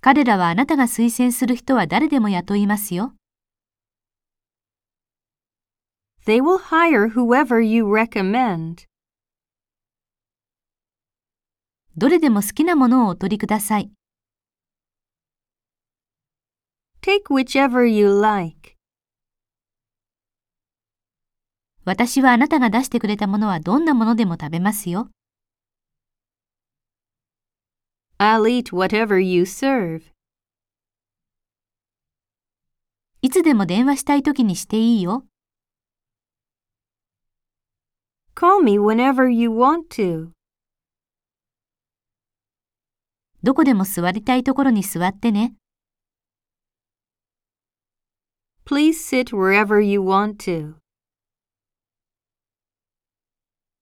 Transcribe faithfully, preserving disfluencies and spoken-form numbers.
彼らはあなたが推薦する人は誰でも雇いますよ。 They will hire whoever you recommend. どれでも好きなものをお取りください。 Take whichever you like. 私はあなたが出してくれたものはどんなものでも食べますよ。 I'll eat whatever you serve. いつでも電話したいときにしていいよ。 Call me whenever you want to. どこでも座りたいところに座ってね。 Please sit wherever you want to.